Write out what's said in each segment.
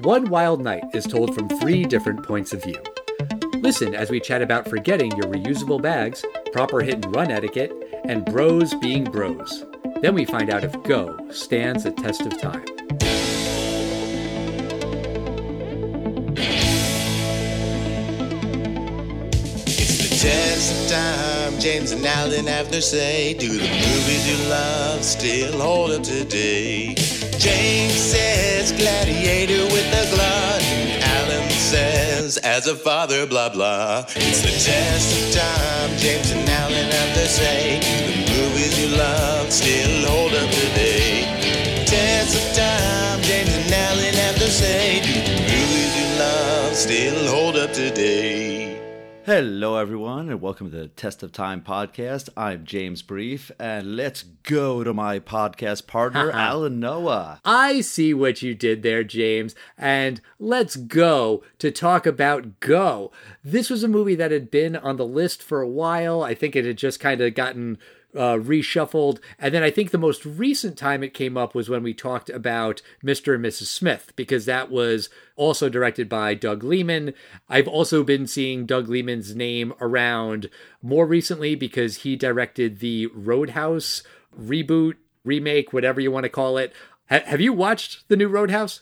One Wild Night is told from 3 different points of view. Listen as we chat about forgetting your reusable bags, proper hit and run etiquette, and bros being bros. Then we find out if Go stands the test of time. Test of time, James and Alan have their say. Do the movies you love still hold up today? James says Gladiator with a glut, and Alan says as a father blah blah. It's the test of time, James and Alan have their say. Do the movies you love still hold up today? Test of time, James and Alan have their say. Do the movies you love still hold up today? Hello, everyone, and welcome to the Test of Time podcast. I'm James Brief, and let's go to my podcast partner, Alan Noah. I see what you did there, James, and let's go to talk about Go. This was a movie that had been on the list for a while. I think it had just kind of gotten reshuffled. And then I think the most recent time it came up was when we talked about Mr. and Mrs. Smith, because that was also directed by Doug Liman. I've also been seeing Doug Liman's name around more recently because he directed the Roadhouse reboot, remake, whatever you want to call it. Have you watched the new Roadhouse?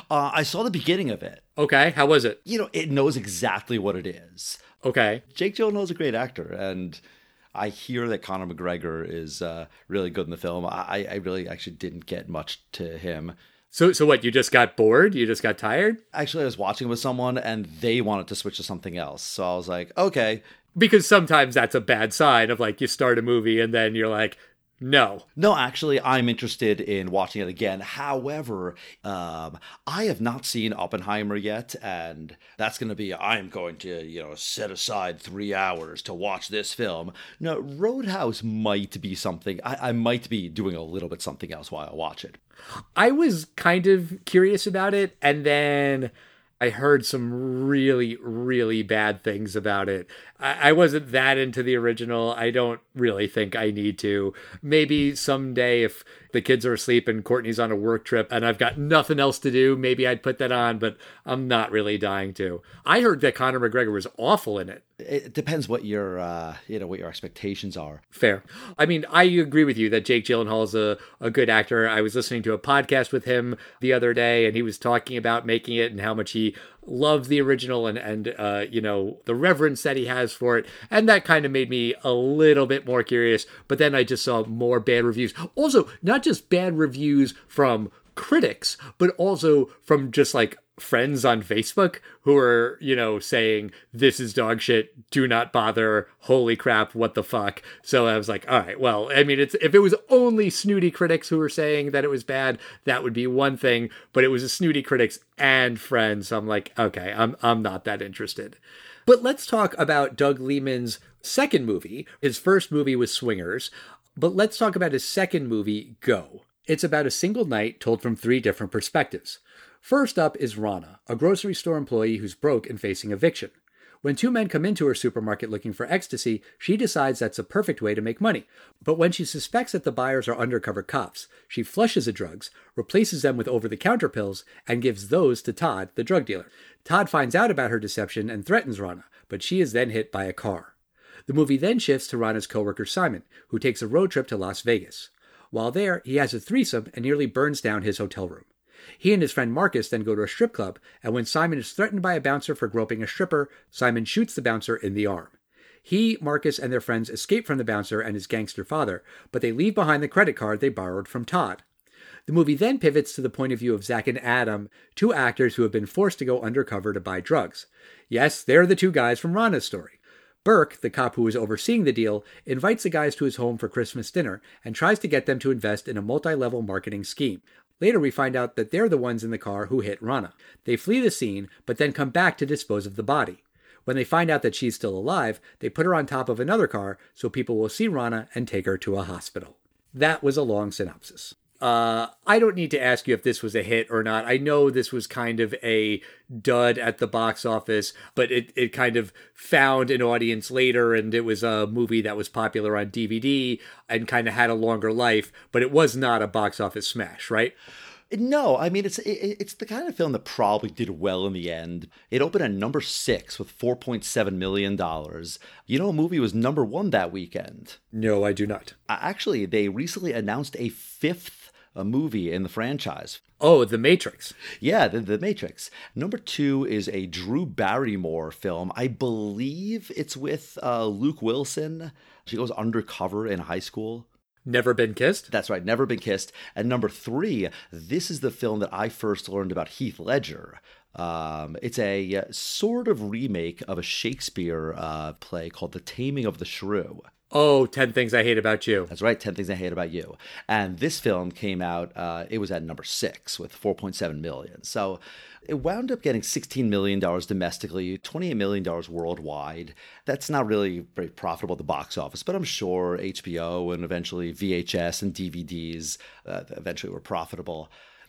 I saw the beginning of it. Okay, how was it? You know, it knows exactly what it is. Okay. Jake Gyllenhaal's a great actor, and I hear that Conor McGregor is really good in the film. I really actually didn't get much to him. So what, you just got bored? You just got tired? Actually, I was watching with someone, and they wanted to switch to something else. So I was like, okay. Because sometimes that's a bad sign of, like, you start a movie and then you're like, no. No, actually, I'm interested in watching it again. However, I have not seen Oppenheimer yet, and that's going to be, I'm going to, set aside 3 hours to watch this film. No, Roadhouse might be something. I might be doing a little bit something else while I watch it. I was kind of curious about it, and then I heard some really, really bad things about it. I wasn't that into the original. I don't really think I need to. Maybe someday if the kids are asleep and Courtney's on a work trip and I've got nothing else to do, maybe I'd put that on, but I'm not really dying to. I heard that Conor McGregor was awful in it. It depends what your, what your expectations are. Fair. I mean, I agree with you that Jake Gyllenhaal is a good actor. I was listening to a podcast with him the other day, and he was talking about making it and how much he loved the original and the reverence that he has for it. And that kind of made me a little bit more curious. But then I just saw more bad reviews. Also, not just bad reviews from critics, but also from just like friends on Facebook who are, saying this is dog shit, do not bother, holy crap, what the fuck. So I was like, all right, well, I mean, if it was only snooty critics who were saying that it was bad, that would be one thing, but it was a snooty critics and friends. So I'm like, okay, I'm not that interested. But let's talk about Doug Liman's second movie. His first movie was Swingers, but let's talk about his second movie, Go. It's about a single night told from 3 different perspectives. First up is Rana, a grocery store employee who's broke and facing eviction. When 2 men come into her supermarket looking for ecstasy, she decides that's a perfect way to make money. But when she suspects that the buyers are undercover cops, she flushes the drugs, replaces them with over-the-counter pills, and gives those to Todd, the drug dealer. Todd finds out about her deception and threatens Rana, but she is then hit by a car. The movie then shifts to Rana's coworker Simon, who takes a road trip to Las Vegas. While there, he has a threesome and nearly burns down his hotel room. He and his friend Marcus then go to a strip club, and when Simon is threatened by a bouncer for groping a stripper, Simon shoots the bouncer in the arm. He, Marcus, and their friends escape from the bouncer and his gangster father, but they leave behind the credit card they borrowed from Todd. The movie then pivots to the point of view of Zach and Adam, 2 actors who have been forced to go undercover to buy drugs. Yes, they're the 2 guys from Rana's story. Burke, the cop who is overseeing the deal, invites the guys to his home for Christmas dinner and tries to get them to invest in a multi-level marketing scheme. Later, we find out that they're the ones in the car who hit Rana. They flee the scene, but then come back to dispose of the body. When they find out that she's still alive, they put her on top of another car so people will see Rana and take her to a hospital. That was a long synopsis. I don't need to ask you if this was a hit or not. I know this was kind of a dud at the box office, but it kind of found an audience later, and it was a movie that was popular on DVD and kind of had a longer life, but it was not a box office smash, right? No, I mean it's the kind of film that probably did well in the end. It opened at number 6 with $4.7 million. You know, a movie was number 1 that weekend. No, I do not. Actually, they recently announced a 5th movie in the franchise. Oh, The Matrix. Yeah, the Matrix. Number 2 is a Drew Barrymore film. I believe it's with Luke Wilson. She goes undercover in high school. Never Been Kissed? That's right, Never Been Kissed. And number 3, this is the film that I first learned about Heath Ledger. It's a sort of remake of a Shakespeare play called The Taming of the Shrew. Oh, 10 Things I Hate About You. That's right, 10 Things I Hate About You. And this film came out, it was at number 6 with $4.7 million. So it wound up getting $16 million domestically, $28 million worldwide. That's not really very profitable at the box office, but I'm sure HBO and eventually VHS and DVDs eventually were profitable.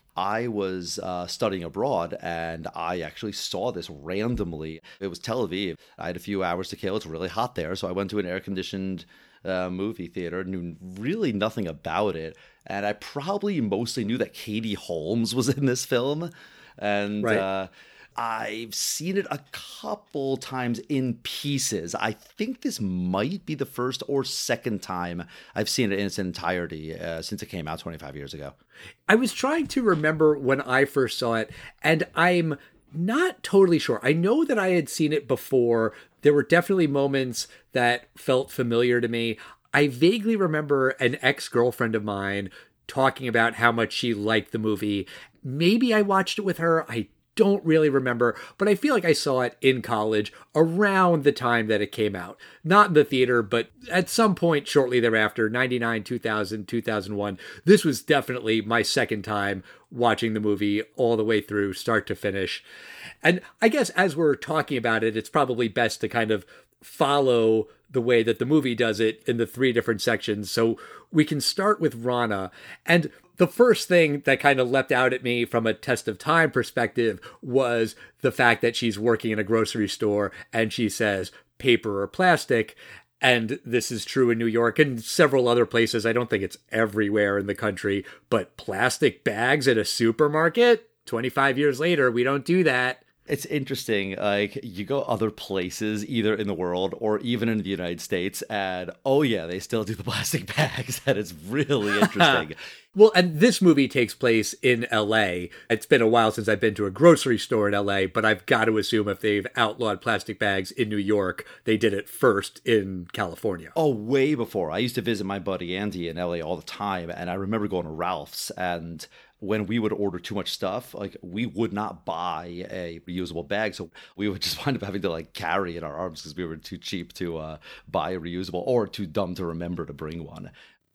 I was studying abroad, and I actually saw this randomly. It was Tel Aviv. I had a few hours to kill. It's really hot there, so I went to an air-conditioned movie theater, knew really nothing about it, and I probably mostly knew that Katie Holmes was in this film. And right. I've seen it a couple times in pieces. I think this might be the first or second time I've seen it in its entirety since it came out 25 years ago. I was trying to remember when I first saw it, and I'm not totally sure. I know that I had seen it before. There were definitely moments that felt familiar to me. I vaguely remember an ex-girlfriend of mine talking about how much she liked the movie. Maybe I watched it with her. I don't really remember, but I feel like I saw it in college around the time that it came out. Not in the theater, but at some point shortly thereafter, 99, 2000, 2001. This was definitely my second time watching the movie all the way through, start to finish. And I guess as we're talking about it, it's probably best to kind of follow the way that the movie does it in the 3 different sections. So we can start with Rana. And the first thing that kind of leapt out at me from a test of time perspective was the fact that she's working in a grocery store and she says paper or plastic. And this is true in New York and several other places. I don't think it's everywhere in the country, but plastic bags at a supermarket, 25 years later, we don't do that. It's interesting, like, you go other places, either in the world or even in the United States, and oh yeah, they still do the plastic bags. That is really interesting. Well, and this movie takes place in LA. It's been a while since I've been to a grocery store in LA, but I've got to assume if they've outlawed plastic bags in New York, they did it first in California. Oh, way before. I used to visit my buddy Andy in LA all the time, and I remember going to Ralph's, and when we would order too much stuff, like, we would not buy a reusable bag. So we would just wind up having to, like, carry in our arms because we were too cheap to buy a reusable or too dumb to remember to bring one.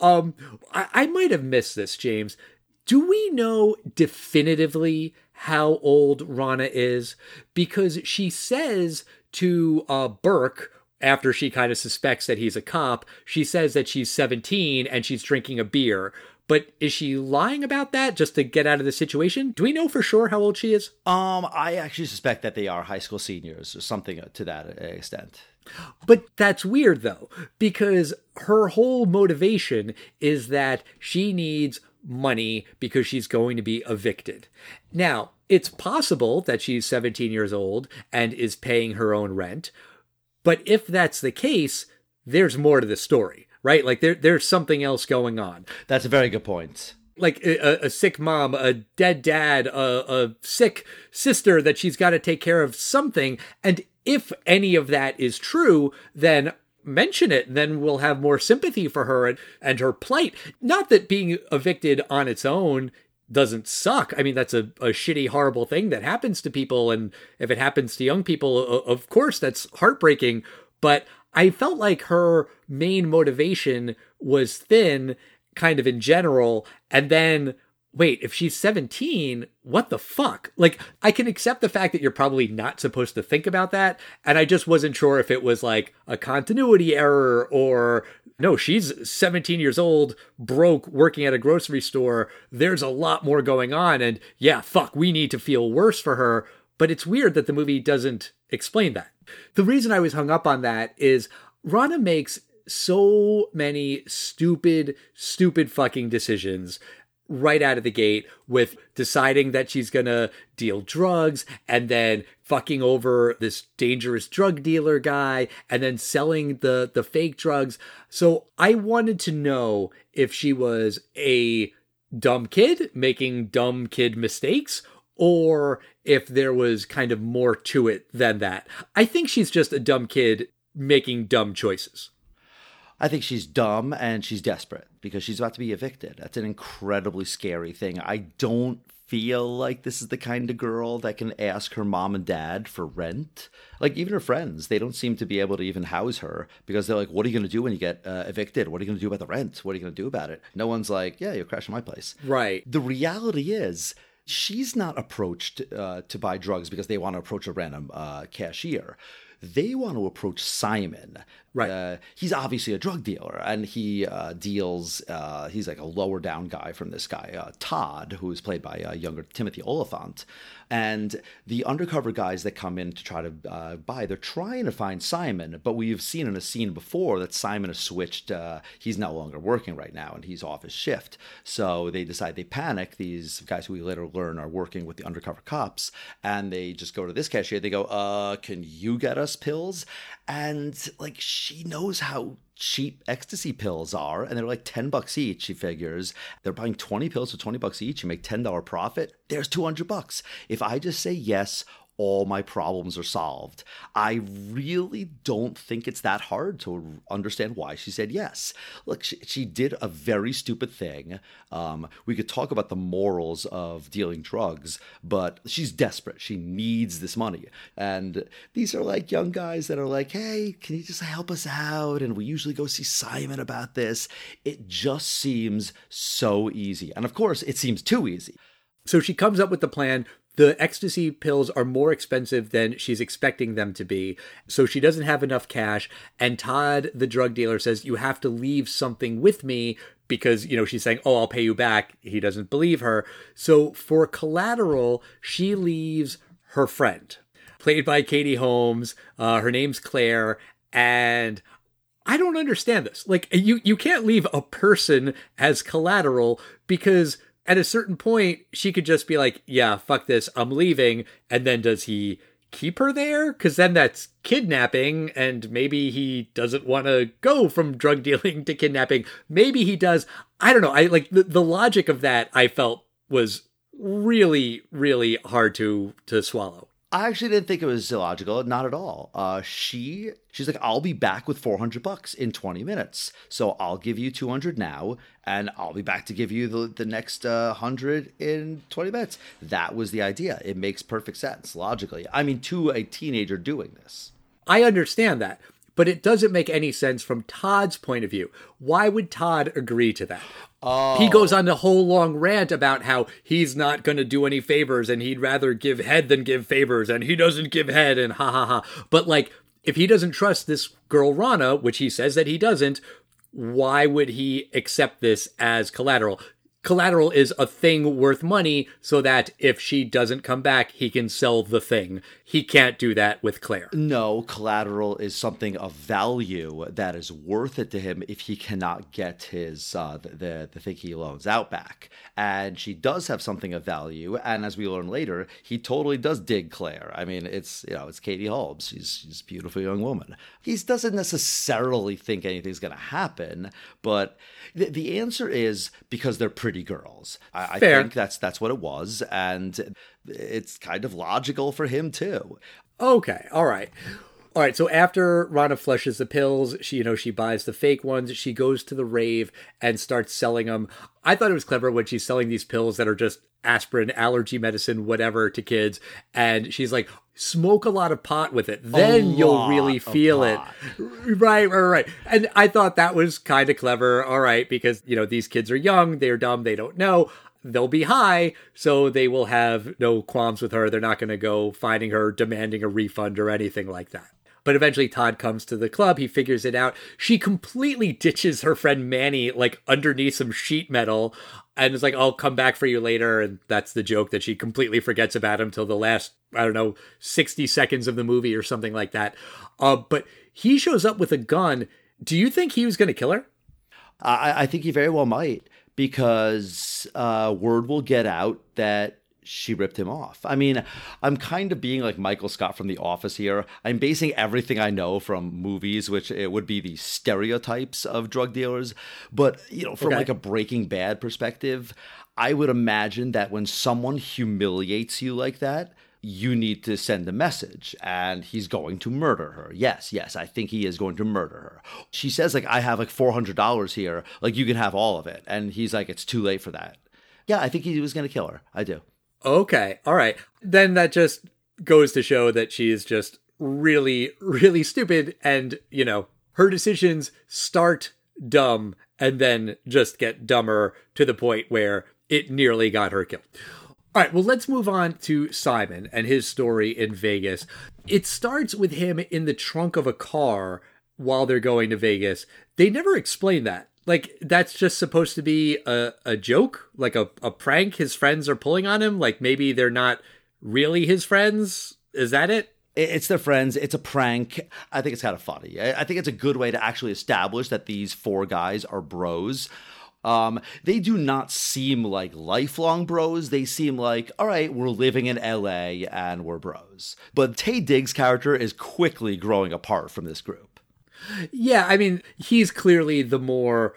I might have missed this, James. Do we know definitively how old Rana is? Because she says to Burke, after she kind of suspects that he's a cop, she says that she's 17 and she's drinking a beer. But is she lying about that just to get out of the situation? Do we know for sure how old she is? I actually suspect that they are high school seniors or something to that extent. But that's weird, though, because her whole motivation is that she needs money because she's going to be evicted. Now, it's possible that she's 17 years old and is paying her own rent. But if that's the case, there's more to the story. Right? Like there's something else going on. That's a very good point. Like a sick mom, a dead dad, a sick sister that she's got to take care of something. And if any of that is true, then mention it. Then we'll have more sympathy for her and her plight. Not that being evicted on its own doesn't suck. I mean, that's a shitty, horrible thing that happens to people. And if it happens to young people, of course, that's heartbreaking. But I felt like her main motivation was thin, kind of in general. And then, wait, if she's 17, what the fuck? Like, I can accept the fact that you're probably not supposed to think about that. And I just wasn't sure if it was like a continuity error or no, she's 17 years old, broke, working at a grocery store. There's a lot more going on. And yeah, fuck, we need to feel worse for her. But it's weird that the movie doesn't explain that. The reason I was hung up on that is Rana makes so many stupid fucking decisions right out of the gate with deciding that she's going to deal drugs and then fucking over this dangerous drug dealer guy and then selling the fake drugs. So I wanted to know if she was a dumb kid making dumb kid mistakes, or if there was kind of more to it than that. I think she's just a dumb kid making dumb choices. I think she's dumb and she's desperate because she's about to be evicted. That's an incredibly scary thing. I don't feel like this is the kind of girl that can ask her mom and dad for rent. Like, even her friends, they don't seem to be able to even house her because they're like, what are you going to do when you get evicted? What are you going to do about the rent? What are you going to do about it? No one's like, yeah, you're crashing my place. Right. The reality is, she's not approached to buy drugs because they want to approach a random cashier. They want to approach Simon. Right. He's obviously a drug dealer, and he deals, he's like a lower down guy from this guy, Todd, who is played by younger Timothy Oliphant. And the undercover guys that come in to try to buy, they're trying to find Simon, but we've seen in a scene before that Simon has switched. He's no longer working right now, and he's off his shift. So they decide, they panic. These guys who we later learn are working with the undercover cops, and they just go to this cashier. They go, can you get us pills? And like, she knows how cheap ecstasy pills are, and they're like $10 each. She figures they're buying 20 pills for $20 each. You make $10 profit. There's $200. If I just say yes, all my problems are solved. I really don't think it's that hard to understand why she said yes. Look, she did a very stupid thing. We could talk about the morals of dealing drugs, but she's desperate. She needs this money. And these are like young guys that are like, hey, can you just help us out? And we usually go see Simon about this. It just seems so easy. And of course, it seems too easy. So she comes up with the plan. The ecstasy pills are more expensive than she's expecting them to be. So she doesn't have enough cash. And Todd, the drug dealer, says, you have to leave something with me because, you know, she's saying, oh, I'll pay you back. He doesn't believe her. So for collateral, she leaves her friend, played by Katie Holmes. Her name's Claire. And I don't understand this. Like, you can't leave a person as collateral because at a certain point, she could just be like, yeah, fuck this, I'm leaving. And then does he keep her there? Because then that's kidnapping, and maybe he doesn't want to go from drug dealing to kidnapping. Maybe he does. I don't know. I like the logic of that, I felt was really, really hard to swallow. I actually didn't think it was illogical, not at all. She's like, I'll be back with $400 in 20 minutes. So I'll give you 200 now, and I'll be back to give you the next 100 in 20 minutes. That was the idea. It makes perfect sense, logically. I mean, to a teenager doing this. I understand that, but it doesn't make any sense from Todd's point of view. Why would Todd agree to that? Oh. He goes on the whole long rant about how he's not going to do any favors and he'd rather give head than give favors and he doesn't give head and ha ha ha. But like, if he doesn't trust this girl Rana, which he says that he doesn't, why would he accept this as collateral? Collateral is a thing worth money so that if she doesn't come back, he can sell the thing. He can't do that with Claire. No, collateral is something of value that is worth it to him if he cannot get his the thing he loans out back. And she does have something of value, and as we learn later, he totally does dig Claire. I mean, it's Katie Holmes. She's a beautiful young woman. He doesn't necessarily think anything's going to happen, but the answer is because they're pretty girls. I think that's what it was, and it's kind of logical for him too. Okay, all right. So after Rana flushes the pills, she buys the fake ones. She goes to the rave and starts selling them. I thought it was clever when she's selling these pills that are just aspirin, allergy medicine, whatever to kids. And she's like, smoke a lot of pot with it. Then you'll really feel it. Right. And I thought that was kind of clever. All right, because, these kids are young. They're dumb. They don't know. They'll be high, so they will have no qualms with her. They're not going to go finding her, demanding a refund or anything like that. But eventually Todd comes to the club. He figures it out. She completely ditches her friend Manny, like underneath some sheet metal, and is like, I'll come back for you later. And that's the joke, that she completely forgets about him till the last, 60 seconds of the movie or something like that. But he shows up with a gun. Do you think he was going to kill her? I think he very well might. because word will get out that she ripped him off. I mean, I'm kind of being like Michael Scott from The Office here. I'm basing everything I know from movies, which it would be the stereotypes of drug dealers. But, from like a Breaking Bad perspective, I would imagine that when someone humiliates you like that, you need to send a message, and he's going to murder her. Yes, I think he is going to murder her. She says, like, I have like $400 here. Like, you can have all of it. And he's like, it's too late for that. Yeah, I think he was going to kill her. I do. Okay. All right. Then that just goes to show that she is just really, really stupid. And, her decisions start dumb and then just get dumber to the point where it nearly got her killed. All right, well, let's move on to Simon and his story in Vegas. It starts with him in the trunk of a car while they're going to Vegas. They never explain that. Like, that's just supposed to be a joke, like a prank his friends are pulling on him. Like, maybe they're not really his friends. Is that it? It's their friends. It's a prank. I think it's kind of funny. I think it's a good way to actually establish that these four guys are bros. They do not seem like lifelong bros. They seem like, all right, we're living in LA and we're bros. But Taye Diggs' character is quickly growing apart from this group. Yeah, I mean, he's clearly the more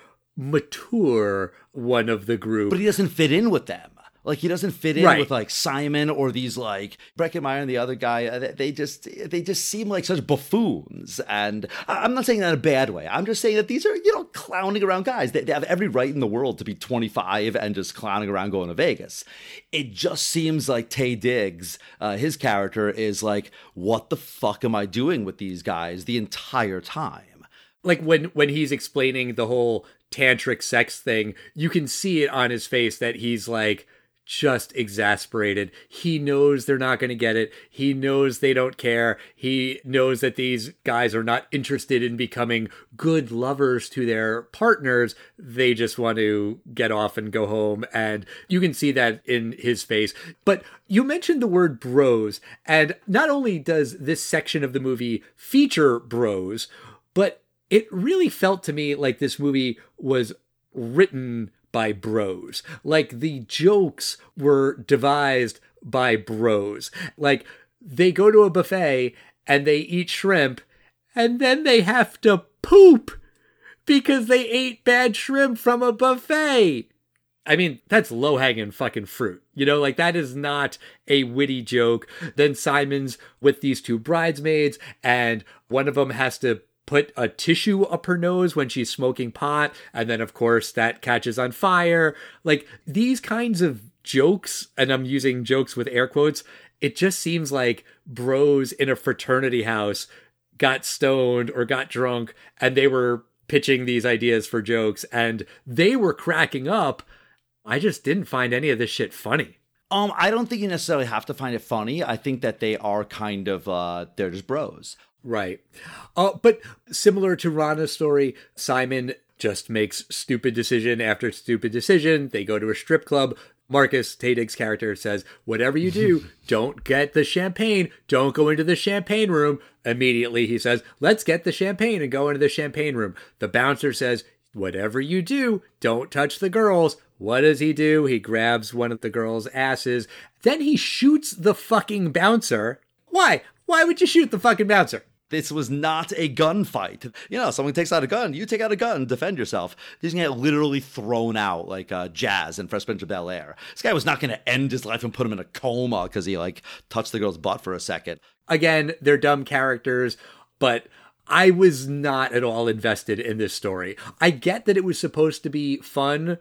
mature one of the group. But he doesn't fit in with them. Like, he doesn't fit in with, like, Simon or these, like, Breckenmeyer and the other guy. They just seem like such buffoons. And I'm not saying that in a bad way. I'm just saying that these are, clowning around guys. They have every right in the world to be 25 and just clowning around going to Vegas. It just seems like Taye Diggs, his character, is like, what the fuck am I doing with these guys the entire time? Like, when he's explaining the whole tantric sex thing, you can see it on his face that he's, like, just exasperated. He knows they're not going to get it. He knows they don't care. He knows that these guys are not interested in becoming good lovers to their partners. They just want to get off and go home. And you can see that in his face. But you mentioned the word bros. And not only does this section of the movie feature bros, but it really felt to me like this movie was written by bros. Like, the jokes were devised by bros. Like, they go to a buffet and they eat shrimp and then they have to poop because they ate bad shrimp from a buffet. I mean, that's low-hanging fucking fruit. Like, that is not a witty joke. Then Simon's with these two bridesmaids and one of them has to put a tissue up her nose when she's smoking pot. And then, of course, that catches on fire. Like, these kinds of jokes, and I'm using jokes with air quotes, it just seems like bros in a fraternity house got stoned or got drunk and they were pitching these ideas for jokes and they were cracking up. I just didn't find any of this shit funny. I don't think you necessarily have to find it funny. I think that they are kind of, they're just bros. Right. But similar to Rana's story, Simon just makes stupid decision after stupid decision. They go to a strip club. Marcus, Taye Diggs' character, says, whatever you do, don't get the champagne. Don't go into the champagne room. Immediately he says, let's get the champagne and go into the champagne room. The bouncer says, whatever you do, don't touch the girls. What does he do? He grabs one of the girls' asses. Then he shoots the fucking bouncer. Why? Why would you shoot the fucking bouncer? This was not a gunfight. Someone takes out a gun, you take out a gun, defend yourself. He's going to get literally thrown out like Jazz in Fresh Prince of Bel-Air. This guy was not going to end his life and put him in a coma because he, touched the girl's butt for a second. Again, they're dumb characters, but I was not at all invested in this story. I get that it was supposed to be fun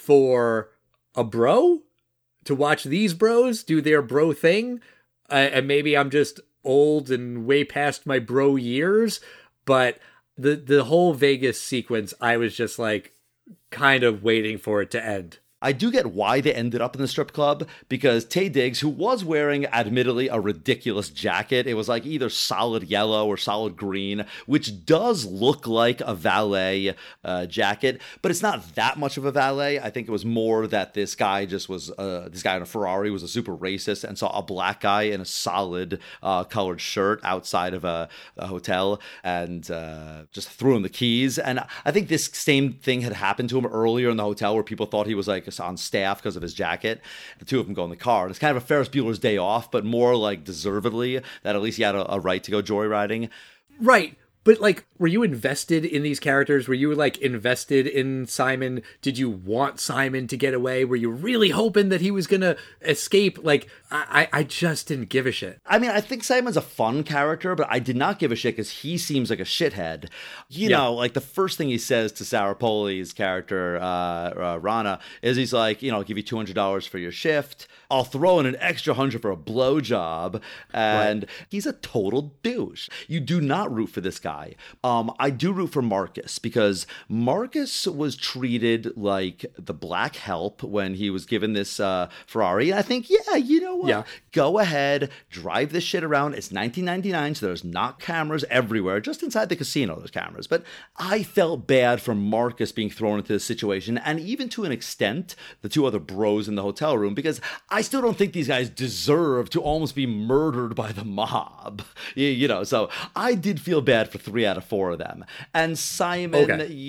for a bro to watch these bros do their bro thing. And maybe I'm just old and way past my bro years, but the whole Vegas sequence, I was just like kind of waiting for it to end. I do get why they ended up in the strip club, because Taye Diggs, who was wearing, admittedly, a ridiculous jacket, it was like either solid yellow or solid green, which does look like a valet jacket, but it's not that much of a valet. I think it was more that this guy in a Ferrari was a super racist and saw a black guy in a solid colored shirt outside of a hotel and just threw him the keys. And I think this same thing had happened to him earlier in the hotel, where people thought he was like on staff because of his jacket. The two of them go in the car. And it's kind of a Ferris Bueller's Day Off, but more like deservedly, that at least he had a right to go joyriding. Right. But, like, were you invested in these characters? Were you, like, invested in Simon? Did you want Simon to get away? Were you really hoping that he was going to escape? Like, I just didn't give a shit. I mean, I think Simon's a fun character, but I did not give a shit because he seems like a shithead. You know, like, the first thing he says to Sarah Polley's character, Rana, is he's like, I'll give you $200 for your shift. I'll throw in an extra $100 for a blowjob. And he's a total douche. You do not root for this guy. I do root for Marcus, because Marcus was treated like the black help when he was given this Ferrari. And I think, you know what? Yeah. Go ahead, drive this shit around. It's 1999, so there's not cameras everywhere. Just inside the casino, there's cameras. But I felt bad for Marcus being thrown into this situation, and even to an extent, the two other bros in the hotel room, because I still don't think these guys deserve to almost be murdered by the mob. So I did feel bad for 3 out of 4 of them. And Simon,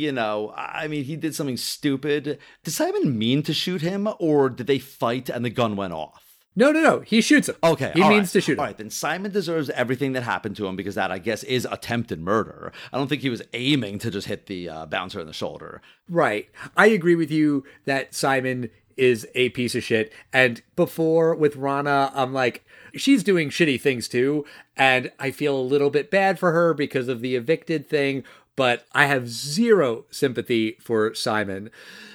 I mean, he did something stupid. Did Simon mean to shoot him, or did they fight and the gun went off? No. He shoots him. Okay. He means to shoot him. All right, then Simon deserves everything that happened to him, because that, I guess, is attempted murder. I don't think he was aiming to just hit the bouncer in the shoulder. Right. I agree with you that Simon is a piece of shit. And before, with Rana, I'm like, she's doing shitty things too. And I feel a little bit bad for her because of the evicted thing. But I have zero sympathy for Simon.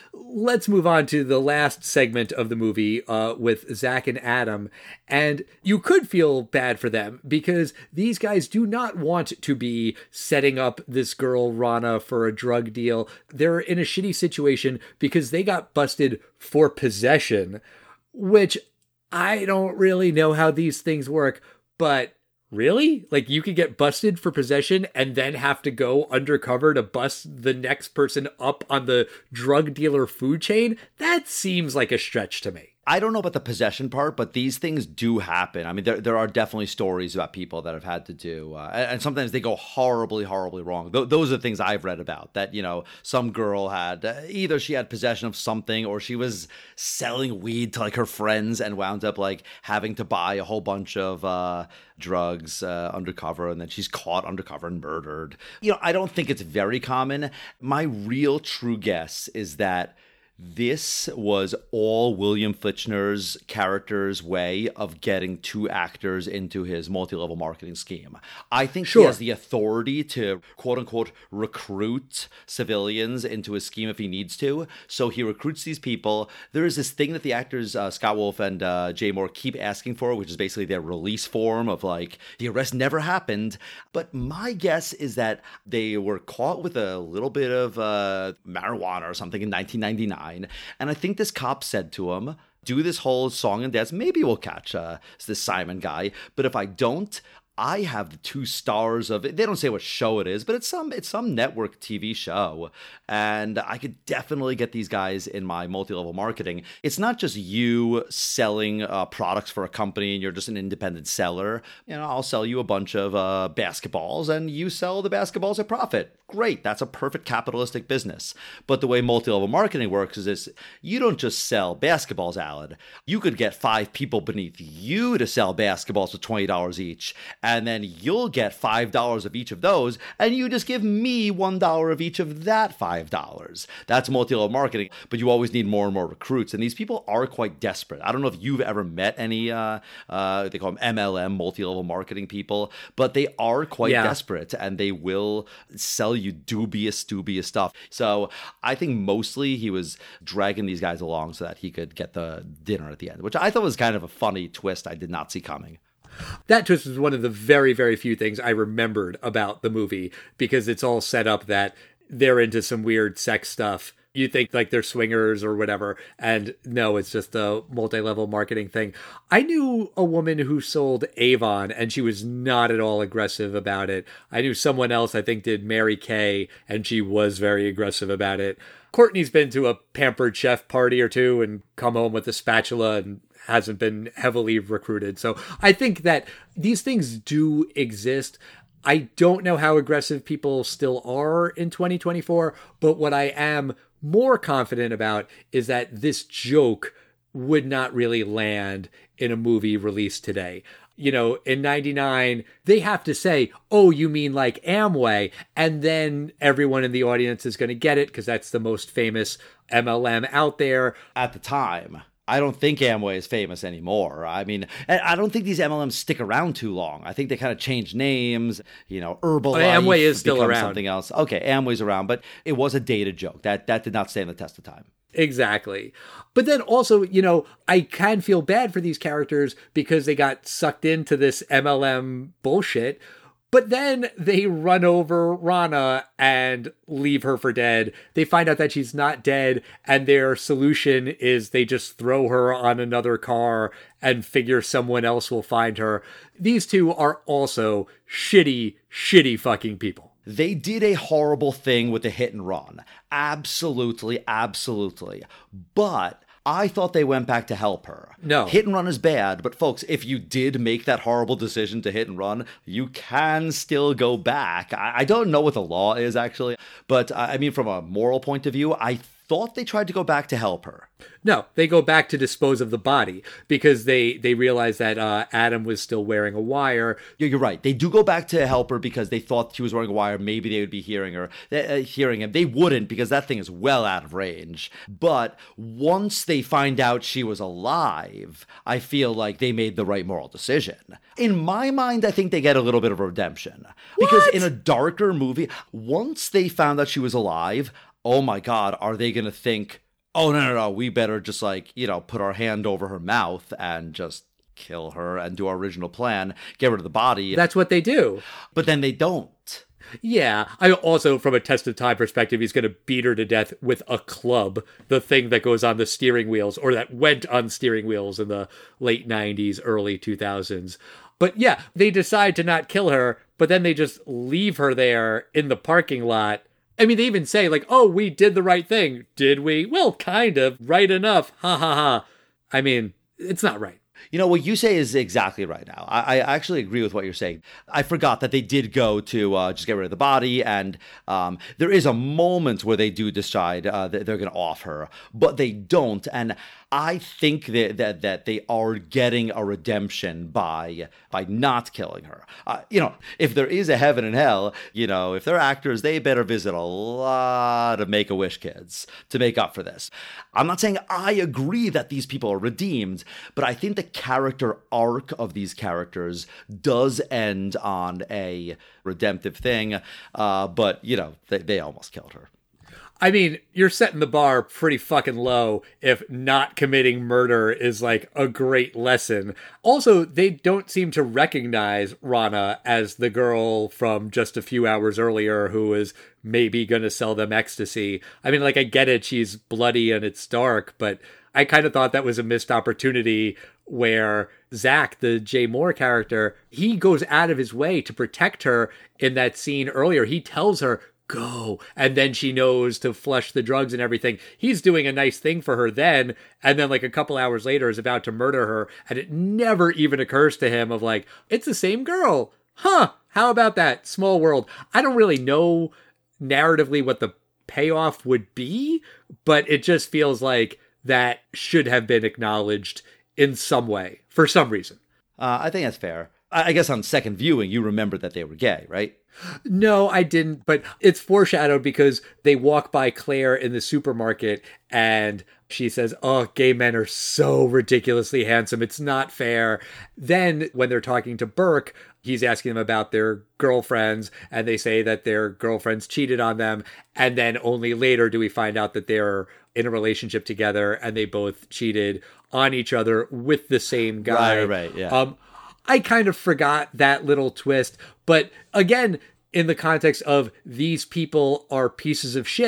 Let's move on to the last segment of the movie with Zach and Adam. And you could feel bad for them, because these guys do not want to be setting up this girl, Rana, for a drug deal. They're in a shitty situation because they got busted for possession, which I don't really know how these things work, but really? Like, you could get busted for possession and then have to go undercover to bust the next person up on the drug dealer food chain? That seems like a stretch to me. I don't know about the possession part, but these things do happen. I mean, there are definitely stories about people that have had to do, and sometimes they go horribly, horribly wrong. Those are the things I've read about, that, some girl had, either she had possession of something, or she was selling weed to, like, her friends and wound up, like, having to buy a whole bunch of drugs undercover, and then she's caught undercover and murdered. I don't think it's very common. My real true guess is that this was all William Fichtner's character's way of getting 2 actors into his multi-level marketing scheme. I think he has the authority to, quote-unquote, recruit civilians into his scheme if he needs to. So he recruits these people. There is this thing that the actors Scott Wolf and Jay Moore keep asking for, which is basically their release form of, like, the arrest never happened. But my guess is that they were caught with a little bit of marijuana or something in 1999. And I think this cop said to him, do this whole song and dance. Maybe we'll catch this Simon guy. But if I don't, I have the 2 stars of it. They don't say what show it is, but it's some network TV show. And I could definitely get these guys in my multi-level marketing. It's not just you selling products for a company and you're just an independent seller. I'll sell you a bunch of basketballs and you sell the basketballs at profit. Great. That's a perfect capitalistic business. But the way multi-level marketing works is this: you don't just sell basketballs, Alan. You could get 5 people beneath you to sell basketballs for $20 each. And then you'll get $5 of each of those, and you just give me $1 of each of that $5. That's multi-level marketing, but you always need more and more recruits, and these people are quite desperate. I don't know if you've ever met any, they call them MLM, multi-level marketing people, but they are quite desperate, and they will sell you dubious stuff. So I think mostly he was dragging these guys along so that he could get the dinner at the end, which I thought was kind of a funny twist I did not see coming. That twist was one of the very, very few things I remembered about the movie, because it's all set up that they're into some weird sex stuff You think like they're swingers or whatever. And no, it's just a multi-level marketing thing. I knew a woman who sold Avon and she was not at all aggressive about it. I knew someone else I think did Mary Kay and she was very aggressive about it. Courtney's been to a Pampered Chef party or two and come home with a spatula and hasn't been heavily recruited. So I think that these things do exist. I don't know how aggressive people still are in 2024, but what I am more confident about is that this joke would not really land in a movie released today. You know, in 99, they have to say, oh, you mean like Amway? And then everyone in the audience is going to get it because that's the most famous MLM out there. At the time, I don't think Amway is famous anymore. I mean, I don't think these MLMs stick around too long. I think they kind of change names, you know, Herbalife. Amway is still around. Something else. Okay, Amway's around, but it was a dated joke. That did not stand the test of time. Exactly. But then also, you know, I can feel bad for these characters because they got sucked into this MLM bullshit. But then they run over Rana and leave her for dead. They find out that she's not dead, and their solution is they just throw her on another car and figure someone else will find her. These two are also shitty, shitty fucking people. They did a horrible thing with the hit and run. Absolutely, absolutely. But I thought they went back to help her. No. Hit and run is bad, but folks, if you did make that horrible decision to hit and run, you can still go back. I don't know what the law is, actually, but I mean, from a moral point of view, I thought they tried to go back to help her. No, they go back to dispose of the body because they realize that Adam was still wearing a wire. You're right. They do go back to help her because they thought she was wearing a wire. Maybe they would be hearing him. They wouldn't because that thing is well out of range. But once they find out she was alive, I feel like they made the right moral decision. In my mind, I think they get a little bit of redemption. Because in a darker movie, once they found out she was alive, oh my God, are they going to think, oh, no, we better just put our hand over her mouth and just kill her and do our original plan, get rid of the body. That's what they do. But then they don't. Yeah. I also, from a test of time perspective, he's going to beat her to death with a club, the thing that goes on the steering wheels, or that went on steering wheels in the late 90s, early 2000s. But yeah, they decide to not kill her, but then they just leave her there in the parking lot. I mean, they even say, like, oh, we did the right thing. Did we? Well, kind of. Right enough. Ha ha ha. I mean, it's not right. You know, what you say is exactly right now. I actually agree with what you're saying. I forgot that they did go to just get rid of the body, and there is a moment where they do decide that they're going to off her, but they don't. And I think that they are getting a redemption by not killing her. If there is a heaven and hell, if they're actors, they better visit a lot of Make-A-Wish kids to make up for this. I'm not saying I agree that these people are redeemed, but I think the character arc of these characters does end on a redemptive thing. But they almost killed her. I mean, you're setting the bar pretty fucking low if not committing murder is like a great lesson. Also, they don't seem to recognize Rana as the girl from just a few hours earlier who is maybe going to sell them ecstasy. I mean, like, I get it, she's bloody and it's dark, but I kind of thought that was a missed opportunity where Zach, the Jay Moore character, he goes out of his way to protect her in that scene earlier. He tells her, go. And then she knows to flush the drugs and everything. He's doing a nice thing for her then. And then like a couple hours later is about to murder her. And it never even occurs to him of like, it's the same girl. Huh. How about that? Small world. I don't really know narratively what the payoff would be, but it just feels like that should have been acknowledged in some way for some reason. I think that's fair. I guess on second viewing, you remember that they were gay, right? No, I didn't, but it's foreshadowed because they walk by Claire in the supermarket and she says, oh, gay men are so ridiculously handsome. It's not fair. Then when they're talking to Burke, he's asking them about their girlfriends and they say that their girlfriends cheated on them. And then only later do we find out that they're in a relationship together and they both cheated on each other with the same guy. Right, yeah. I kind of forgot that little twist, but again, in the context of these people are pieces of shit,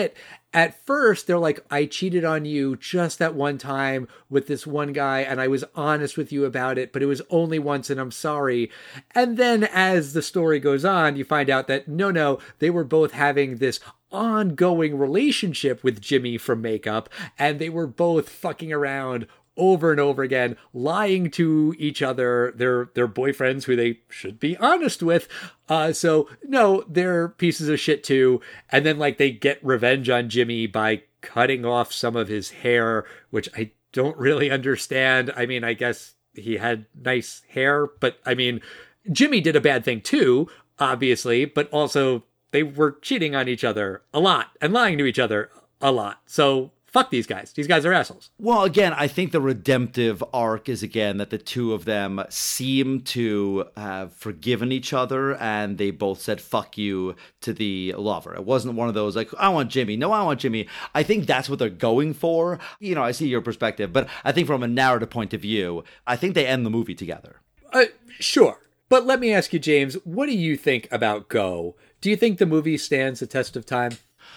at first they're like, I cheated on you just that one time with this one guy and I was honest with you about it, but it was only once and I'm sorry. And then as the story goes on, you find out that no, they were both having this ongoing relationship with Jimmy from Makeup, and they were both fucking around over and over again, lying to each other, their boyfriends who they should be honest with. So no, they're pieces of shit too. And then like they get revenge on Jimmy by cutting off some of his hair, which I don't really understand. I mean, I guess he had nice hair, but I mean, Jimmy did a bad thing too, obviously, but also they were cheating on each other a lot and lying to each other a lot. So fuck these guys. These guys are assholes. Well, again, I think the redemptive arc is, again, that the two of them seem to have forgiven each other and they both said fuck you to the lover. It wasn't one of those like, I want Jimmy. No, I want Jimmy. I think that's what they're going for. You know, I see your perspective, but I think from a narrative point of view, I think they end the movie together. Sure. But let me ask you, James, what do you think about Go? Do you think the movie stands the test of time?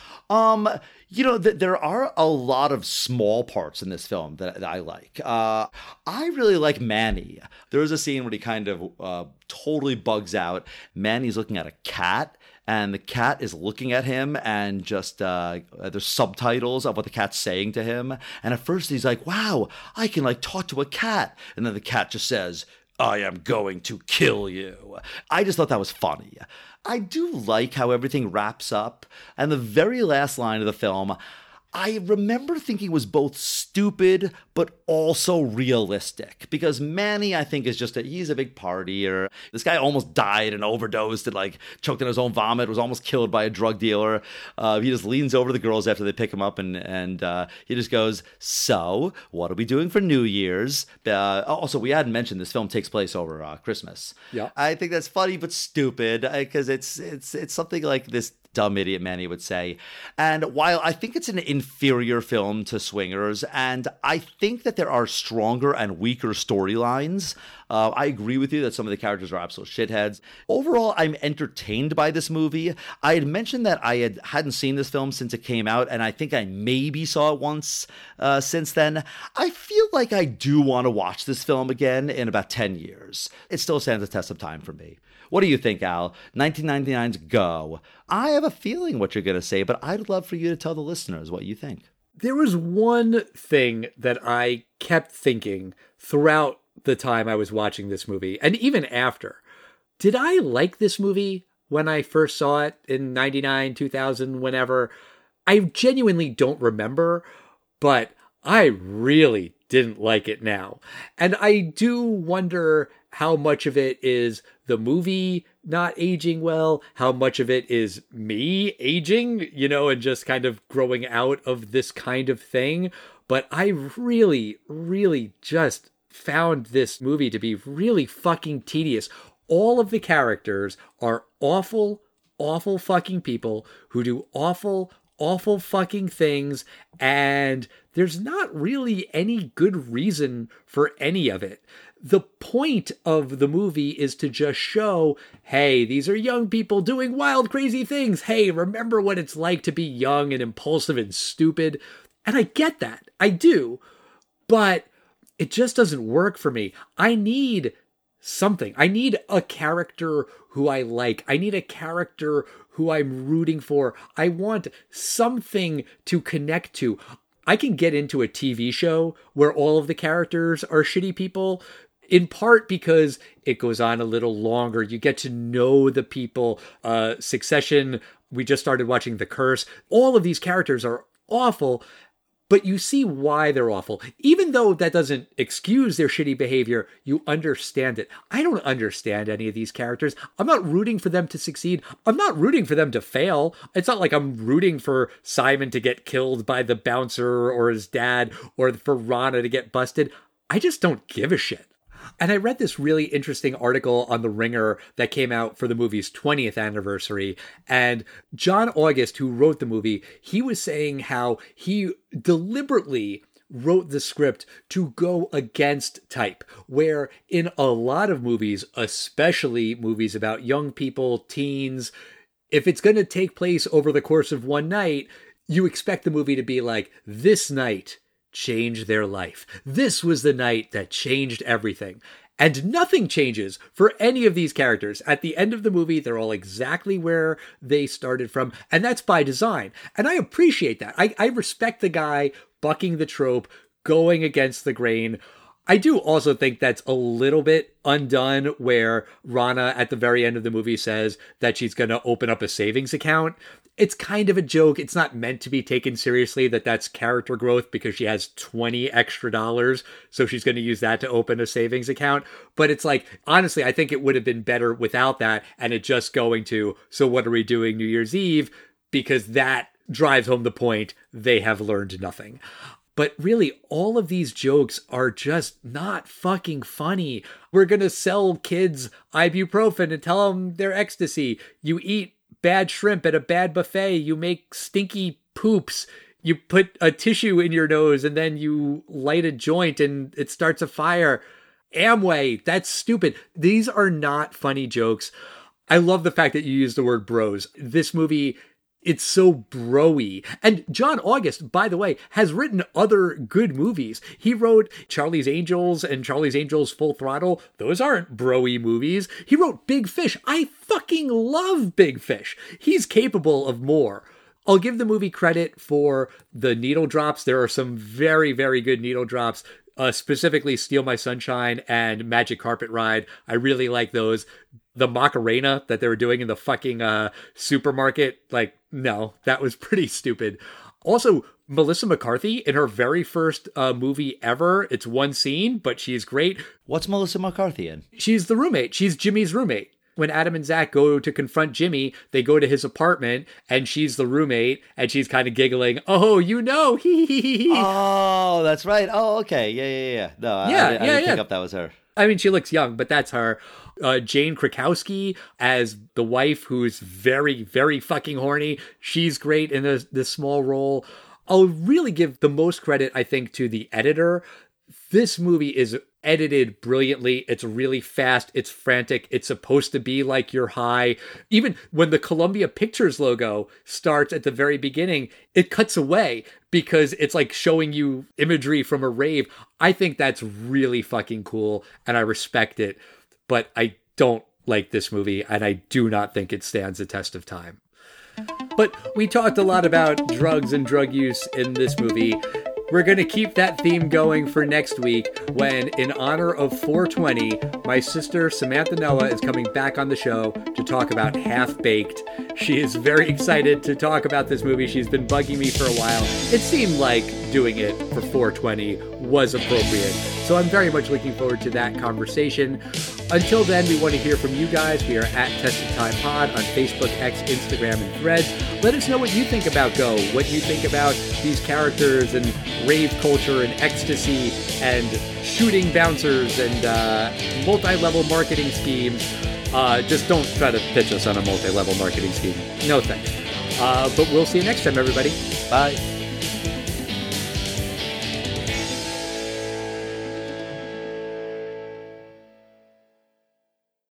You know, there are a lot of small parts in this film that I like. I really like Manny. There is a scene where he kind of totally bugs out. Manny's looking at a cat, and the cat is looking at him, and just there's subtitles of what the cat's saying to him. And at first he's like, wow, I can like talk to a cat. And then the cat just says, I am going to kill you. I just thought that was funny. I do like how everything wraps up. And the very last line of the film, I remember thinking was both stupid, but also realistic. Because Manny, I think, is just he's a big partier. This guy almost died and overdosed and like choked on his own vomit, was almost killed by a drug dealer. He just leans over to the girls after they pick him up and he just goes, so, what are we doing for New Year's? Also, we hadn't mentioned this film takes place over Christmas. Yeah. I think that's funny but stupid because it's something like this dumb idiot Manny would say. And while I think it's an inferior film to Swingers, and I think that there are stronger and weaker storylines, I agree with you that some of the characters are absolute shitheads. Overall, I'm entertained by this movie. I had mentioned that I hadn't seen this film since it came out, and I think I maybe saw it once since then. I feel like I do want to watch this film again in about 10 years. It still stands the test of time for me. What do you think, Al? 1999's Go. I have a feeling what you're going to say, but I'd love for you to tell the listeners what you think. There was one thing that I kept thinking throughout the time I was watching this movie, and even after. Did I like this movie when I first saw it in 99, 2000, whenever? I genuinely don't remember, but I really didn't like it now. And I do wonder how much of it is the movie not aging well, how much of it is me aging, you know, and just kind of growing out of this kind of thing. But I really, really just found this movie to be really fucking tedious. All of the characters are awful, awful fucking people who do awful, awful fucking things, and there's not really any good reason for any of it. The point of the movie is to just show, hey, these are young people doing wild, crazy things. Hey, remember what it's like to be young and impulsive and stupid. And I get that. I do. But it just doesn't work for me. I need something. I need a character who I like. I need a character who I'm rooting for. I want something to connect to. I can get into a TV show where all of the characters are shitty people, in part because it goes on a little longer. You get to know the people. Succession, we just started watching The Curse. All of these characters are awful, but you see why they're awful. Even though that doesn't excuse their shitty behavior, you understand it. I don't understand any of these characters. I'm not rooting for them to succeed. I'm not rooting for them to fail. It's not like I'm rooting for Simon to get killed by the bouncer or his dad, or for Rana to get busted. I just don't give a shit. And I read this really interesting article on The Ringer that came out for the movie's 20th anniversary. And John August, who wrote the movie, he was saying how he deliberately wrote the script to go against type, where in a lot of movies, especially movies about young people, teens, if it's going to take place over the course of one night, you expect the movie to be like, this night changed their life. This was the night that changed everything. And nothing changes for any of these characters. At the end of the movie, they're all exactly where they started from. And that's by design. And I appreciate that. I respect the guy bucking the trope, going against the grain. I do also think that's a little bit undone where Rana at the very end of the movie says that she's going to open up a savings account. It's kind of a joke. It's not meant to be taken seriously that that's character growth because she has $20 extra. So she's going to use that to open a savings account. But it's like, honestly, I think it would have been better without that. And it just going to, so what are we doing New Year's Eve? Because that drives home the point. They have learned nothing. But really, all of these jokes are just not fucking funny. We're going to sell kids ibuprofen and tell them they're ecstasy. You eat bad shrimp at a bad buffet. You make stinky poops. You put a tissue in your nose and then you light a joint and it starts a fire. Amway, that's stupid. These are not funny jokes. I love the fact that you use the word bros. This movie, it's so bro-y. And John August, by the way, has written other good movies. He wrote Charlie's Angels and Charlie's Angels Full Throttle. Those aren't bro-y movies. He wrote Big Fish. I fucking love Big Fish. He's capable of more. I'll give the movie credit for the needle drops. There are some very, very good needle drops. Specifically Steal My Sunshine and Magic Carpet Ride. I really like those. The Macarena that they were doing in the fucking supermarket, like, no, that was pretty stupid. Also, Melissa McCarthy in her very first movie ever. It's one scene, but she's great. What's Melissa McCarthy in? She's the roommate. She's Jimmy's roommate. When Adam and Zach go to confront Jimmy, they go to his apartment, and she's the roommate, and she's kind of giggling, oh, you know, hee hee hee hee. Oh, that's right. Oh, okay. Yeah. No, I didn't pick up that was her. I mean, she looks young, but that's her. Jane Krakowski as the wife who's very, very fucking horny. She's great in this small role. I'll really give the most credit, I think, to the editor. This movie is edited brilliantly. It's really fast. It's frantic. It's supposed to be like you're high. Even when the Columbia Pictures logo starts at the very beginning, it cuts away because it's like showing you imagery from a rave. I think that's really fucking cool and I respect it. But I don't like this movie and I do not think it stands the test of time. But we talked a lot about drugs and drug use in this movie. We're going to keep that theme going for next week when, in honor of 420, my sister Samantha Noah is coming back on the show to talk about Half-Baked. She is very excited to talk about this movie. She's been bugging me for a while. It seemed like doing it for 420 was appropriate. So I'm very much looking forward to that conversation. Until then, we want to hear from you guys. We are at Tested Time Pod on Facebook, X, Instagram, and Threads. Let us know what you think about Go, what you think about these characters and rave culture and ecstasy and shooting bouncers and multi-level marketing schemes. Just don't try to pitch us on a multi-level marketing scheme. No thanks. But we'll see you next time, everybody. Bye.